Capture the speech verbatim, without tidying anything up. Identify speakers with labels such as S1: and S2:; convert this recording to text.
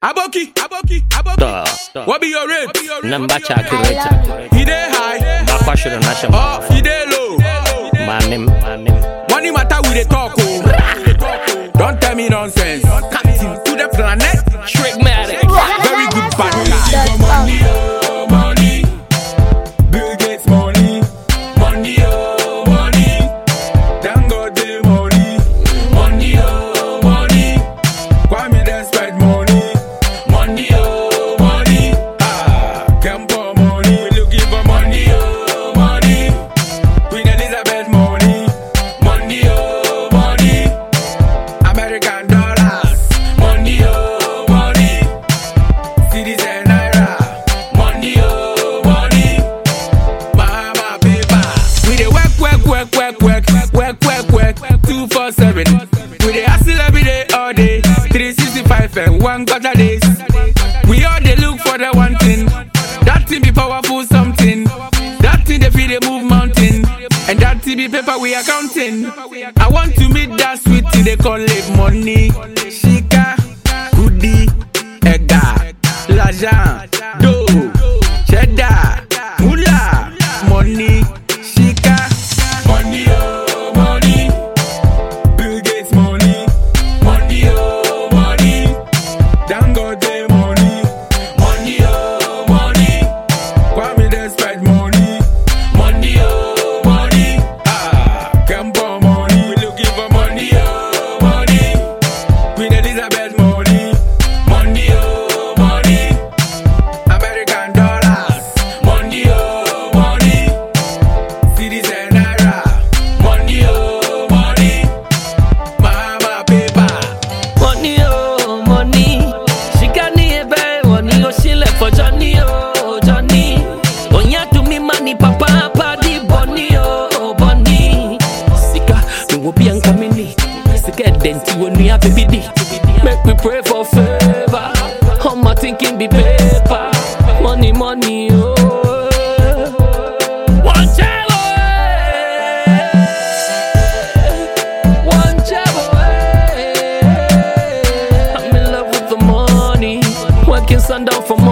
S1: Aboki, Aboki, Aboki. What be your rate?
S2: Number calculator.
S1: He dey high.
S2: Bakwashu the national.
S1: Oh, he dey low.
S2: My name, my name.
S1: Money matter we dey talk. Oh. Don't tell me nonsense. Captain to the planet.
S2: Trickmatic.
S1: Very good banker. Money, oh, money. Bill Gates money. Money, oh, money. Dangote money. Money, oh, money. Kwame dem spend money. Money, oh, money. Ah, Kempo money. We looking for money, oh, money. Queen Elizabeth money. Money, oh, money. American dollars. Money, oh, money. Cities and naira. Money, oh, money. Mama paper. We dey work, work, work, work, work, work, work, work. Two four seven. We dey hustle every day, all day. Three sixty five and one quarter days. We all dey look for the one thing. That thing be powerful something. That thing dey fit dey move mountain. And that thing be paper we accounting. I want to meet that sweet thing they call it money. Shika, goodie, ega, l'argent, dough, cheddar, moolah, money, shika, money, oh, money. Bill Gates money, money, oh, money. Dangote money, money, oh, money. Kwame dem spend money, money, oh, money. Ah, Kempo money, we looking for money, oh, money. Queen Elizabeth money, money, oh, money. American dollars, money, oh, money. Cities and naira, money, oh, money. Mama paper.
S2: Money, oh, money. She got me a bad money, oh, she left for Johnny, oh, Johnny. When you to me money, papa, party, bunny, oh, bunny. Sika, me will be uncoming. Sika, then to when we have a baby. Make we pray for favor. How my thinking be paper. Money, money, oh. One child, one child, I'm in love with the money. Working sundown for